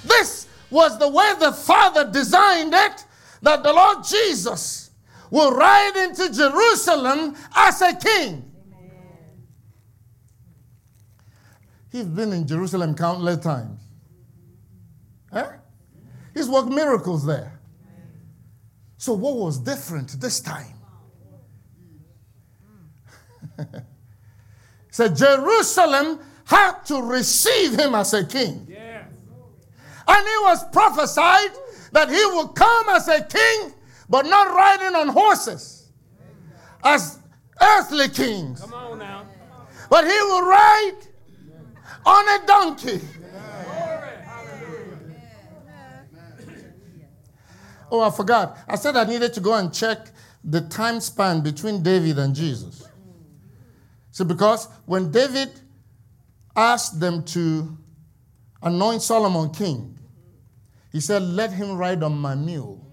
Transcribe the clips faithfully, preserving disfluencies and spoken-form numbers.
This was the way the Father designed it, that the Lord Jesus will ride into Jerusalem as a king. Amen. He's been in Jerusalem countless times. Huh? He's worked miracles there. So what was different this time? So Jerusalem had to receive him as a king. Yes. And it was prophesied that he would come as a king, but not riding on horses as earthly kings. Come on now. But he will ride on a donkey. Oh, I forgot. I said I needed to go and check the time span between David and Jesus. So because when David asked them to anoint Solomon king, he said, let him ride on my mule.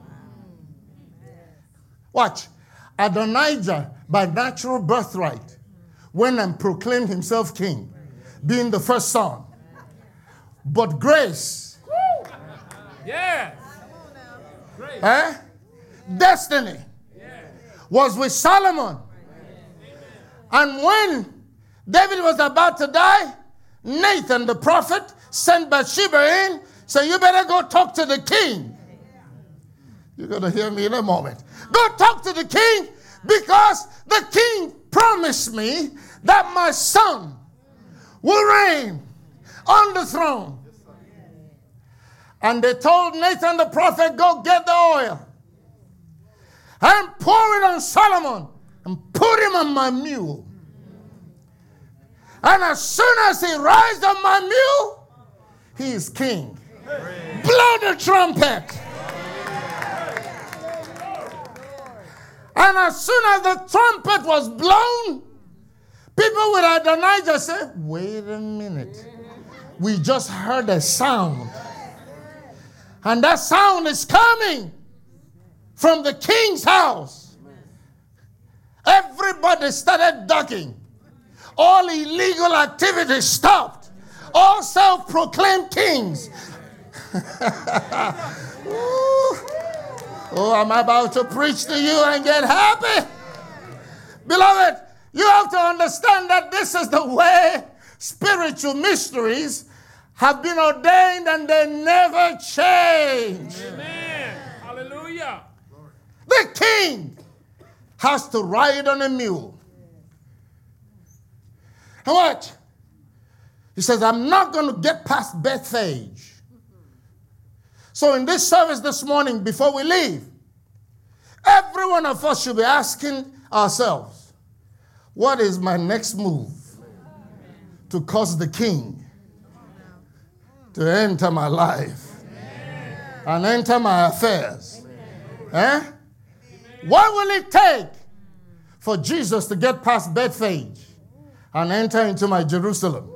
Watch. Adonijah, by natural birthright, went and proclaimed himself king, being the first son. But grace, yeah, eh? Destiny was with Solomon. And when David was about to die, Nathan the prophet sent Bathsheba in, so you better go talk to the king. You're going to hear me in a moment. Go talk to the king, because the king promised me that my son will reign on the throne. And they told Nathan the prophet, go get the oil and pour it on Solomon and put him on my mule. And as soon as he rides on my mule, he is king. Blow the trumpet. And as soon as the trumpet was blown, people with Adonijah said, wait a minute. We just heard a sound. And that sound is coming from the king's house. Everybody started ducking. All illegal activities stopped. All self-proclaimed kings. Oh, I'm about to preach to you and get happy. Beloved, you have to understand that this is the way spiritual mysteries have been ordained and they never change. Amen. Hallelujah. The king has to ride on a mule. And watch. He says, I'm not going to get past Bethphage. So in this service this morning, before we leave, every one of us should be asking ourselves, what is my next move to cause the king to enter my life and enter my affairs? Eh? What will it take for Jesus to get past Bethphage and enter into my Jerusalem?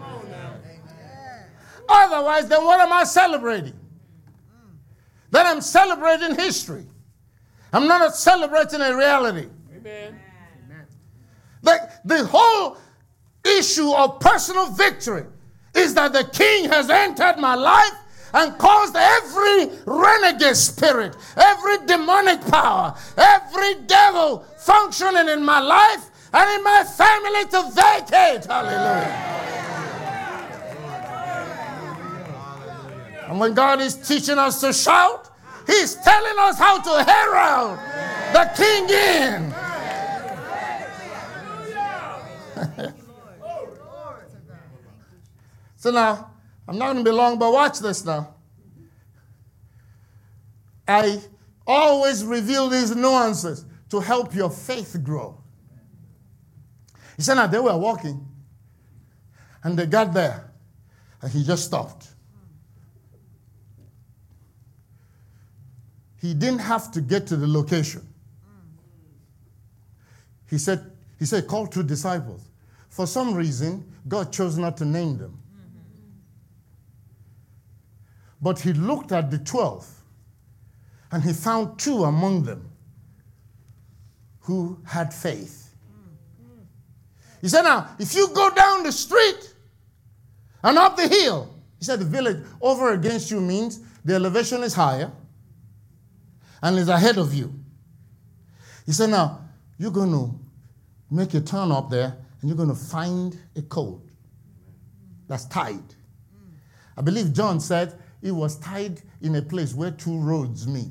Otherwise, then what am I celebrating? Then I'm celebrating history. I'm not celebrating a reality. Amen. The, the whole issue of personal victory is that the king has entered my life and caused every renegade spirit, every demonic power, every devil functioning in my life and in my family to vacate. Hallelujah. And when God is teaching us to shout, he's telling us how to herald the king in. So now, I'm not going to be long, but watch this now. I always reveal these nuances to help your faith grow. He said, now they were walking, and they got there, and he just stopped. He didn't have to get to the location. He said, he said, call two disciples. For some reason, God chose not to name them. But he looked at the twelve, and he found two among them who had faith. He said, now, if you go down the street and up the hill, He said the village over against you means the elevation is higher and is ahead of you. He said, now, you're going to make a turn up there and you're going to find a colt that's tied. I believe John said it was tied in a place where two roads meet.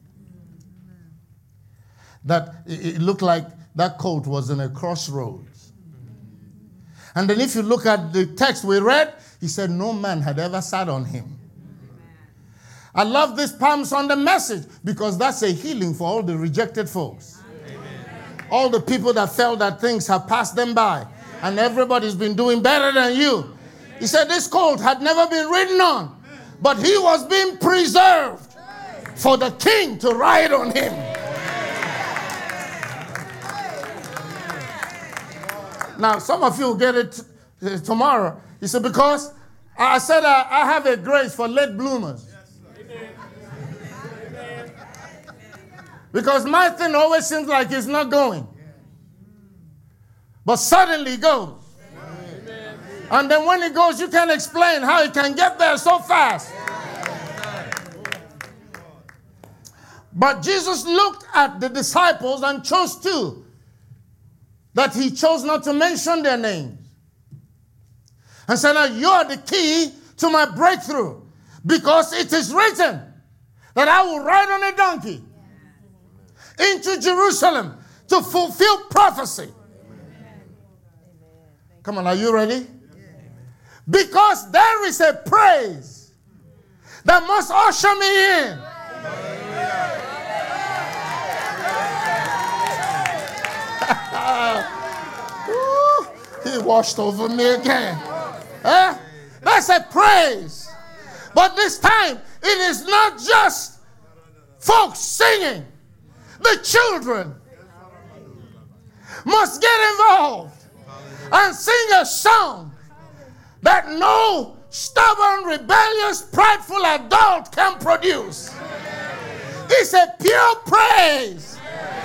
That it looked like that colt was in a crossroads. And then if you look at the text we read, he said no man had ever sat on him. I love this Palm Sunday message because that's a healing for all the rejected folks. Amen. All the people that felt that things have passed them by and everybody's been doing better than you. He said this colt had never been ridden on, but he was being preserved for the king to ride on him. Now, some of you will get it t- tomorrow. He said, because I said I, I have a grace for late bloomers. Because my thing always seems like it's not going. But suddenly it goes. Amen. And then when it goes, you can't explain how it can get there so fast. But Jesus looked at the disciples and chose two that he chose not to mention their names. And said, now you are the key to my breakthrough. Because it is written that I will ride on a donkey into Jerusalem to fulfill prophecy. Come on, are you ready? Because there is a praise that must usher me in. Ooh, he washed over me again. Eh? That's a praise. But this time, it is not just folks singing. The children must get involved and sing a song that no stubborn, rebellious, prideful adult can produce. It's a pure praise.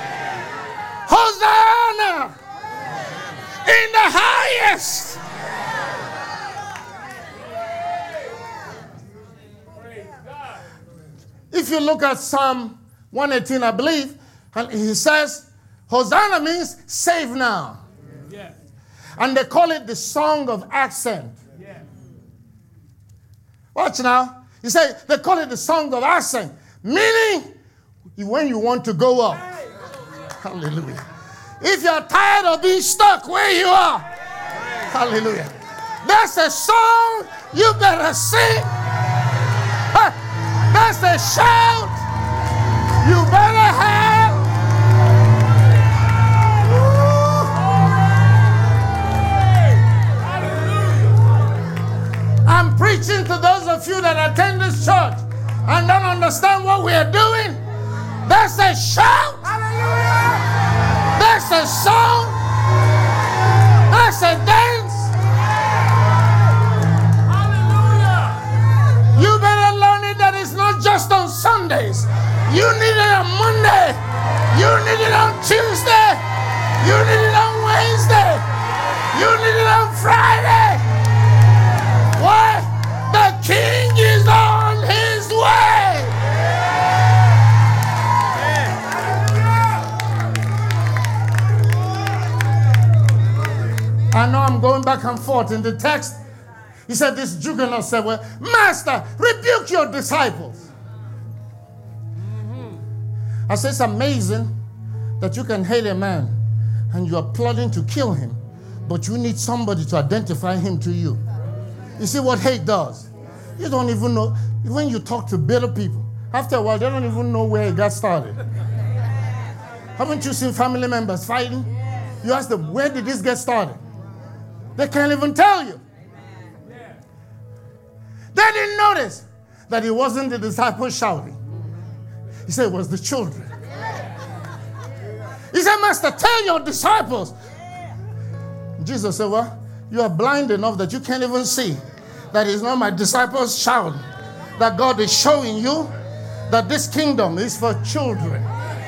Hosanna in the highest. If you look at Psalm one eighteen, I believe, and he says, Hosanna means save now. Yeah. And they call it the song of ascent. Yeah. Watch now. He said they call it the song of ascent, meaning when you want to go up. Hallelujah. If you're tired of being stuck where you are, hallelujah. That's a song you better sing. That's a shout you better have. Hallelujah. I'm preaching to those of you that attend this church and don't understand what we are doing. That's a shout. Hallelujah. That's a song. That's a dance. Hallelujah. You better learn it that it's not just on Sundays. You need it on Monday. You need it on Tuesday. You need it on Wednesday. You need it on Friday. Why? The King is on his way. I know I'm going back and forth in the text. He said, this juggernaut said, well, Master, rebuke your disciples. I say, it's amazing that you can hate a man and you are plotting to kill him, but you need somebody to identify him to you. You see what hate does? You don't even know. When you talk to bitter people, after a while, they don't even know where it got started. Haven't you seen family members fighting? You ask them, where did this get started? They can't even tell you. They didn't notice that it wasn't the disciples shouting. He said it was the children. He said, Master, tell your disciples. Jesus said, well, you are blind enough that you can't even see that it's not my disciples shouting. That God is showing you that this kingdom is for children.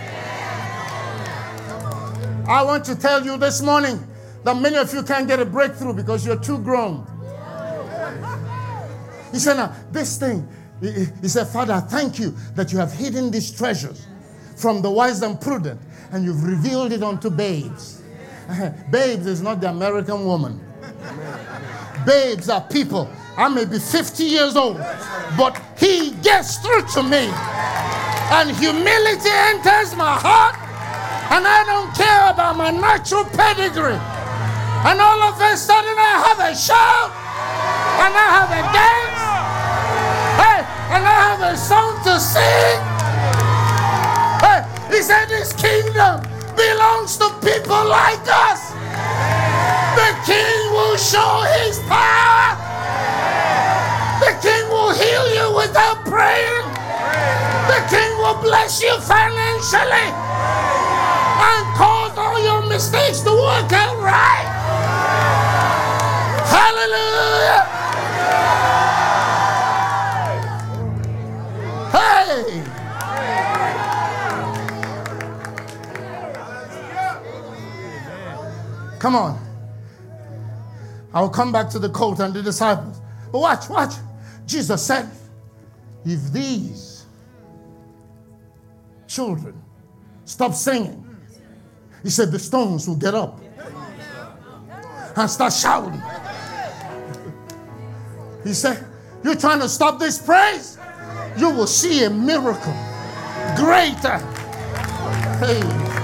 I want to tell you this morning that many of you can't get a breakthrough because you're too grown. He said, now, this thing, he, he said, Father, thank you that you have hidden these treasures from the wise and prudent, and you've revealed it unto babes. Babes is not the American woman. Babes are people. I may be fifty years old, but he gets through to me. And humility enters my heart, and I don't care about my natural pedigree. And all of a sudden I have a shout, and I have a dance, hey, and I have a song to sing. Hey, he said this kingdom belongs to people like us. The king will show his power. The king will heal you without praying. The king will bless you financially and cause all your mistakes to work out right. Hallelujah. Hey. Come on. I'll come back to the colt and the disciples. But watch, watch. Jesus said, if these children stop singing, he said the stones will get up and start shouting. He said, you're trying to stop this praise? You will see a miracle greater. Hey.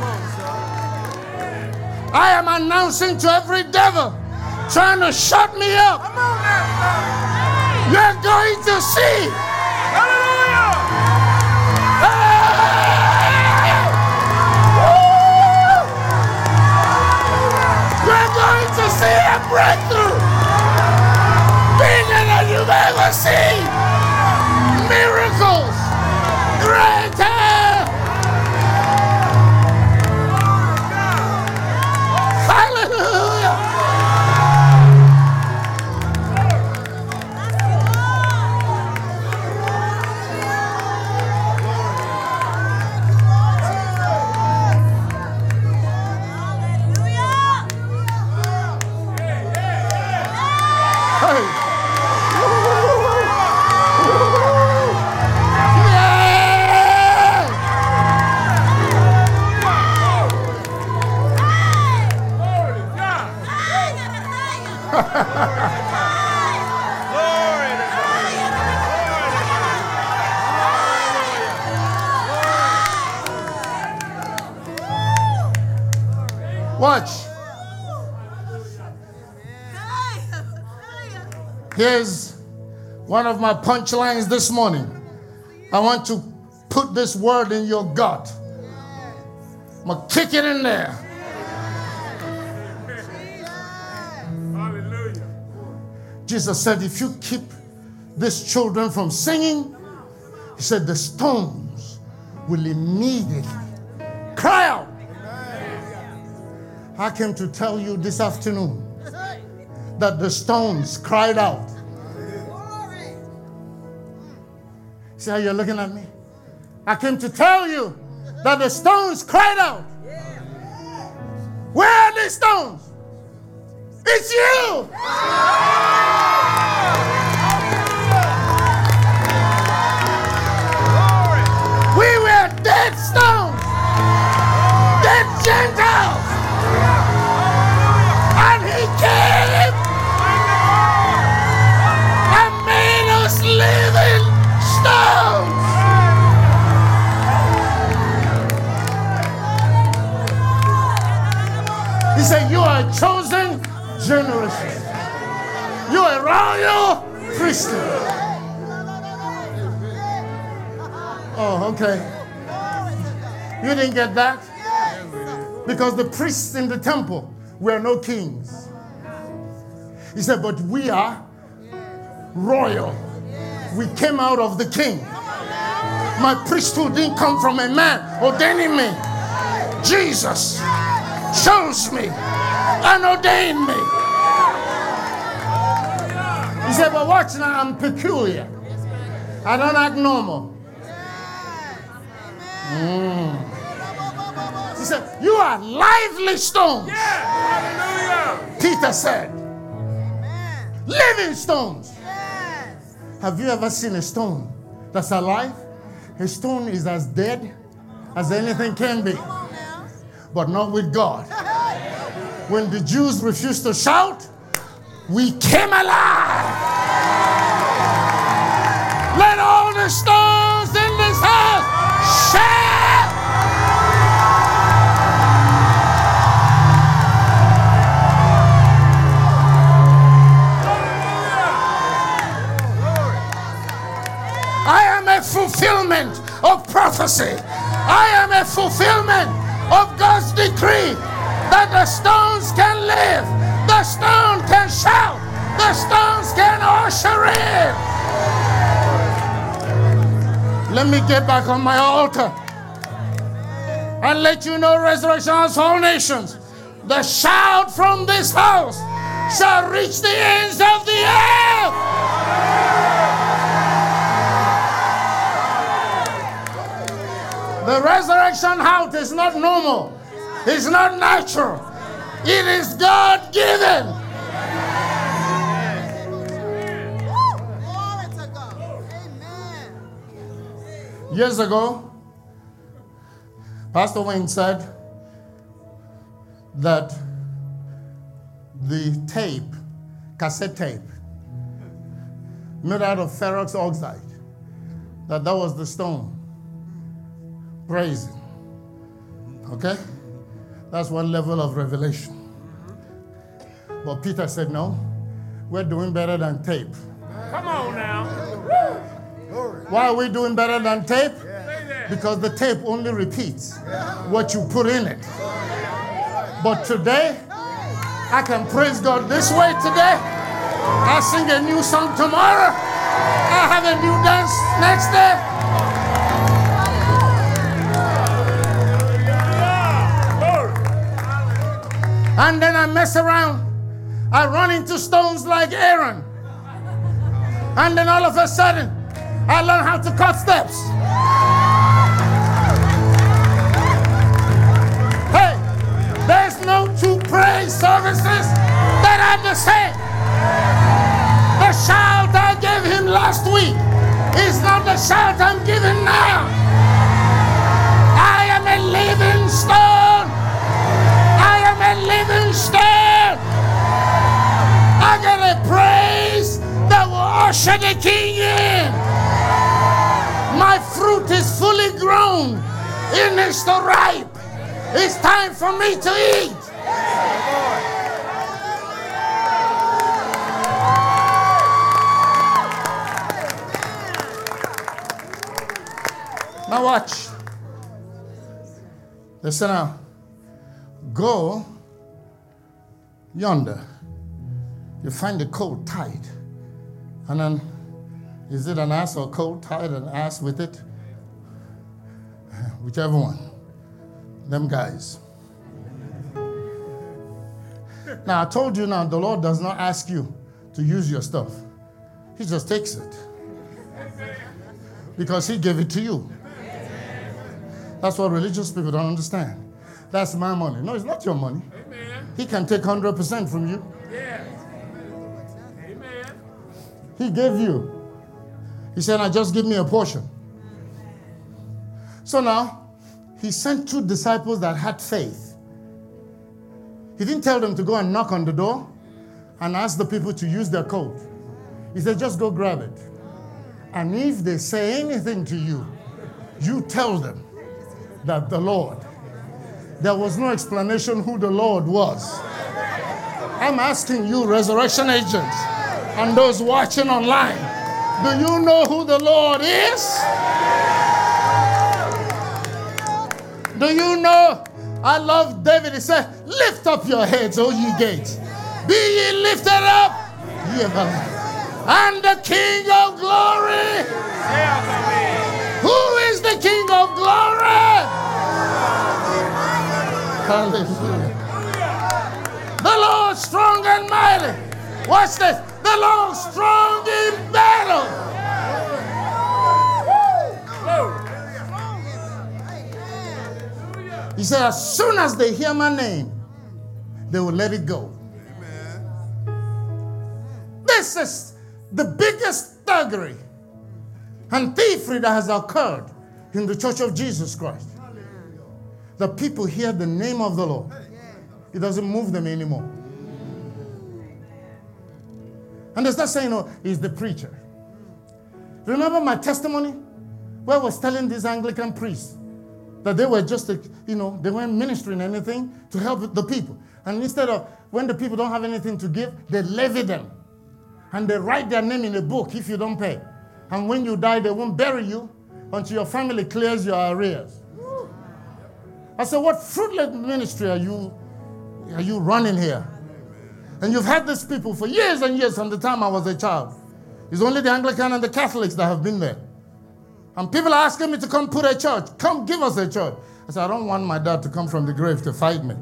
I am announcing to every devil trying to shut me up, you're going to see. Hallelujah! Hey! You're going to see a breakthrough bigger than you've ever seen. Miracles greater. Hallelujah. Watch. Here's one of my punchlines this morning. I want to put this word in your gut. I'm going to kick it in there. Hallelujah. Jesus said, if you keep these children from singing, he said, the stones will immediately cry out. I came to tell you this afternoon that the stones cried out. See how you're looking at me? I came to tell you that the stones cried out. Where are the stones? It's you. We were dead stones, dead Gentiles. And he came and made us living stones. He said, you are a chosen generation. You are a royal priesthood. Oh, okay. You didn't get that? Because the priests in the temple were no kings. He said, but we are royal. We came out of the king. My priesthood didn't come from a man ordaining me. Jesus chose me and ordained me. He said, but watch now, I'm peculiar. I don't act normal. Mm. He said, you are lively stones. Yeah. Hallelujah. Peter said, living stones. Have you ever seen a stone that's alive? A stone is as dead as anything can be. But not with God. When the Jews refused to shout, we came alive. Let all the stones in this house shout. I am a fulfillment of prophecy. I am a fulfillment of God's decree that the stones can live, the stone can shout, the stones can usher in. Let me get back on my altar and let you know, Resurrection House, all nations, the shout from this house shall reach the ends of the earth. The Resurrection House is not normal. It's not natural. It is God-given. Glory to God. Amen. Years ago, Pastor Wayne said that the tape, cassette tape, made out of ferrous oxide, that that was the stone. Praising. Okay? That's one level of revelation. But Peter said, no, we're doing better than tape. Come on now. Why are we doing better than tape? Because the tape only repeats what you put in it. But today, I can praise God this way today. I sing a new song tomorrow. I have a new dance next day. And then I mess around. I run into stones like Aaron. And then all of a sudden, I learn how to cut steps. Hey, there's no two praise services that are the same. The shout I gave him last week is not the shout I'm giving now. I am a living stone. I am a living stone. I got a praise that will usher the king in. My fruit is fully grown. It is ripe. It's time for me to eat. Now watch. Listen now. Go yonder. You find the coat tied. And then, is it an ass or a coat tied an ass with it? Whichever one. Them guys. Now, I told you now, the Lord does not ask you to use your stuff. He just takes it. Because he gave it to you. That's what religious people don't understand. That's my money. No, it's not your money. Amen. He can take one hundred percent from you. Yeah. Amen. He gave you. He said, now just give me a portion. So now, he sent two disciples that had faith. He didn't tell them to go and knock on the door and ask the people to use their coat. He said, just go grab it. And if they say anything to you, you tell them that the Lord. There was no explanation who the Lord was. I'm asking you, resurrection agents, and those watching online, do you know who the Lord is? Do you know? I love David. He said, lift up your heads, O ye gates. Be ye lifted up, ye everlasting. And the King of glory. Who is the King of glory? Hallelujah. The Lord strong and mighty. Watch this. The Lord strong in battle. He said, as soon as they hear my name, they will let it go. This is the biggest thuggery and thievery that has occurred in the Church of Jesus Christ. The people hear the name of the Lord. It doesn't move them anymore. And they start saying, oh, he's the preacher. Remember my testimony where I was telling these Anglican priests that they were just, you know, they weren't ministering anything to help the people. And instead of, when the people don't have anything to give, they levy them. And they write their name in a book if you don't pay. And when you die, they won't bury you until your family clears your arrears. I said, what fruitless ministry are you, are you running here? And you've had these people for years and years from the time I was a child. It's only the Anglican and the Catholics that have been there. And people are asking me to come put a church. Come give us a church. I said, I don't want my dad to come from the grave to fight me.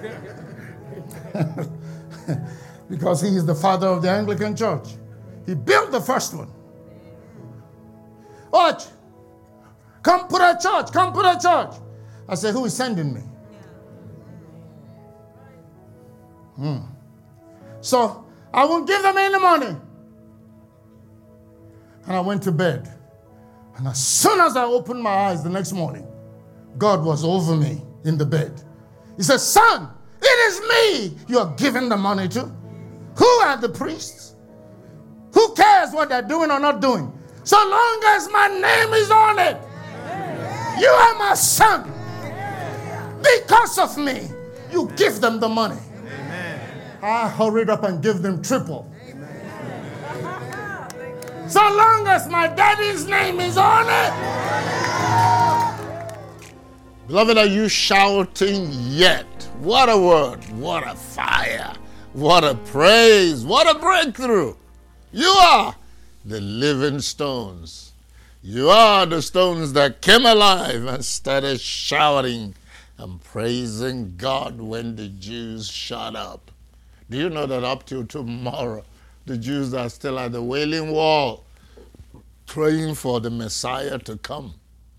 Because he is the father of the Anglican Church. He built the first one. Watch. Come put a church. Come put a church. I said, who is sending me? Hmm. So I won't give them any money. And I went to bed. And as soon as I opened my eyes the next morning, God was over me in the bed. He said, son, it is me you're giving the money to. Who are the priests? Who cares what they're doing or not doing? So long as my name is on it. You are my son. Because of me, you give them the money. I hurried up and gave them triple. So long as my daddy's name is on it. Beloved, are you shouting yet? What a word. What a fire. What a praise. What a breakthrough. You are the living stones. You are the stones that came alive and started shouting and praising God when the Jews shut up. Do you know that up till tomorrow, the Jews are still at the Wailing Wall praying for the Messiah to come?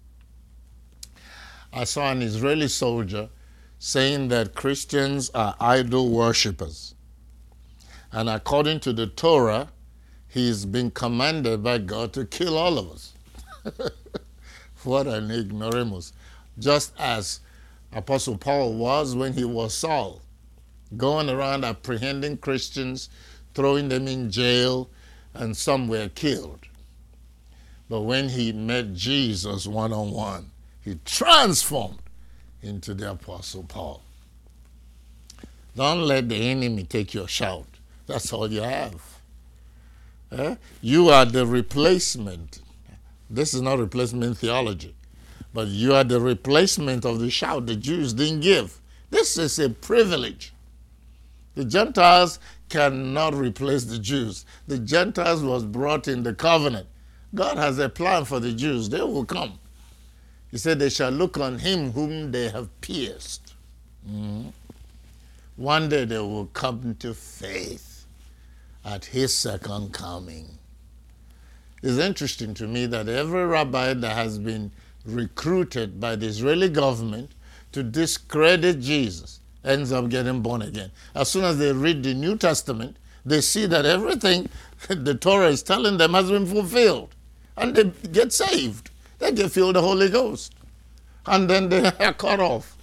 I saw an Israeli soldier saying that Christians are idol worshippers. And according to the Torah, he's been commanded by God to kill all of us. What an ignoramus. Just as Apostle Paul was when he was Saul, going around apprehending Christians, throwing them in jail, and some were killed. But when he met Jesus one-on-one, he transformed into the Apostle Paul. Don't let the enemy take your shout. That's all you have. Eh? You are the replacement. This is not replacement theology, but you are the replacement of the shout the Jews didn't give. This is a privilege. The Gentiles cannot replace the Jews. The Gentiles was brought in the covenant. God has a plan for the Jews. They will come. He said, they shall look on him whom they have pierced. Mm-hmm. One day they will come to faith at his second coming. It's interesting to me that every rabbi that has been recruited by the Israeli government to discredit Jesus ends up getting born again. As soon as they read the New Testament, they see that everything the Torah is telling them has been fulfilled. And they get saved. They get filled with the Holy Ghost. And then they are cut off.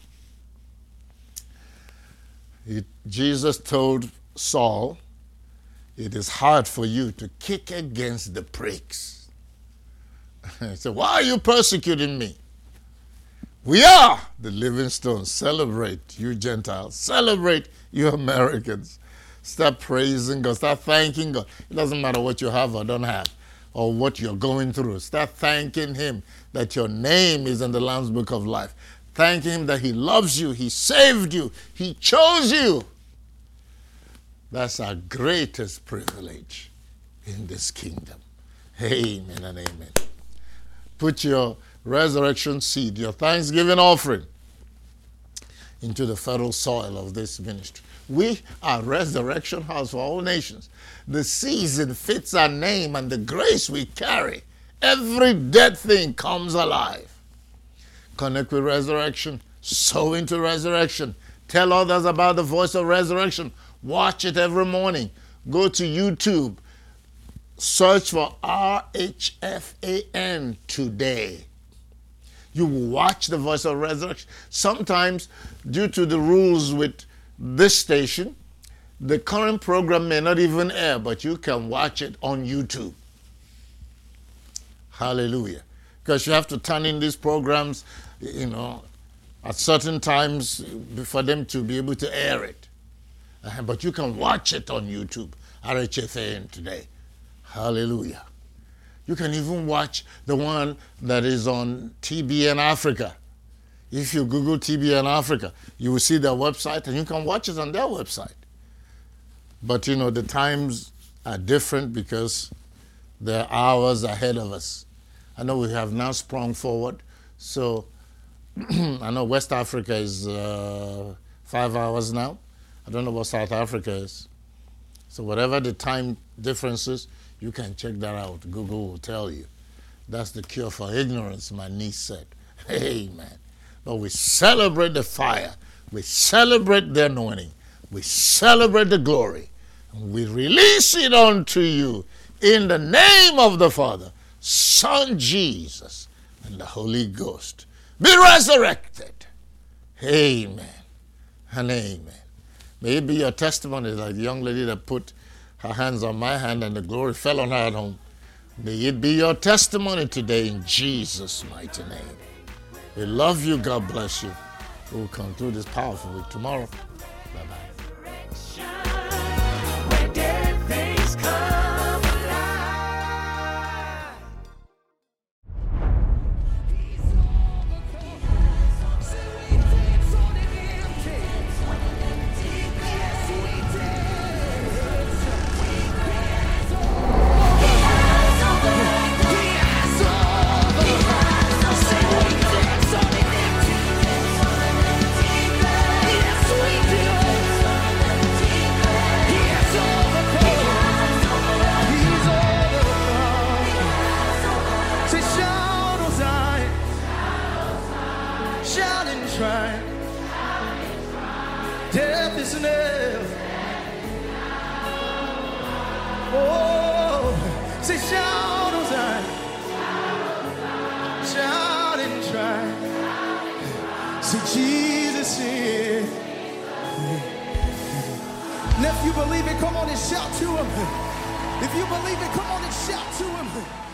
It, Jesus told Saul, it is hard for you to kick against the pricks. He said, why are you persecuting me? We are the living stones. Celebrate, you Gentiles. Celebrate, you Americans. Start praising God. Start thanking God. It doesn't matter what you have or don't have or what you're going through. Start thanking him that your name is in the Lamb's Book of Life. Thanking him that he loves you. He saved you. He chose you. That's our greatest privilege in this kingdom. Amen and amen. Put your resurrection seed, your thanksgiving offering, into the fertile soil of this ministry. We are Resurrection House for all nations. The season fits our name and the grace we carry. Every dead thing comes alive. Connect with resurrection. Sow into resurrection. Tell others about the voice of resurrection. Watch it every morning. Go to YouTube. Search for R H F A N today. You watch the Voice of Resurrection. Sometimes, due to the rules with this station, the current program may not even air, but you can watch it on YouTube. Hallelujah. Because you have to turn in these programs, you know, at certain times for them to be able to air it. Uh, but you can watch it on YouTube, R H F A N today. Hallelujah. You can even watch the one that is on T B N Africa. If you Google T B N Africa, you will see their website and you can watch it on their website. But you know, the times are different because they're hours ahead of us. I know we have now sprung forward. So I know West Africa is uh, five hours now. I don't know what South Africa is. So whatever the time differences, you can check that out. Google will tell you. That's the cure for ignorance, my niece said. Amen. But we celebrate the fire. We celebrate the anointing. We celebrate the glory. And we release it unto you in the name of the Father, Son Jesus, and the Holy Ghost. Be resurrected. Amen and amen. May it be your testimony like the young lady that put her hands on my hand and the glory fell on her at home. May it be your testimony today in Jesus' mighty name. We love you. God bless you. We will conclude this powerful week tomorrow. Bye-bye. Death is nailed. Oh, say shout Hosanna, shout and try. Say Jesus is. And if you believe it, come on and shout to him. If you believe it, come on and shout to him.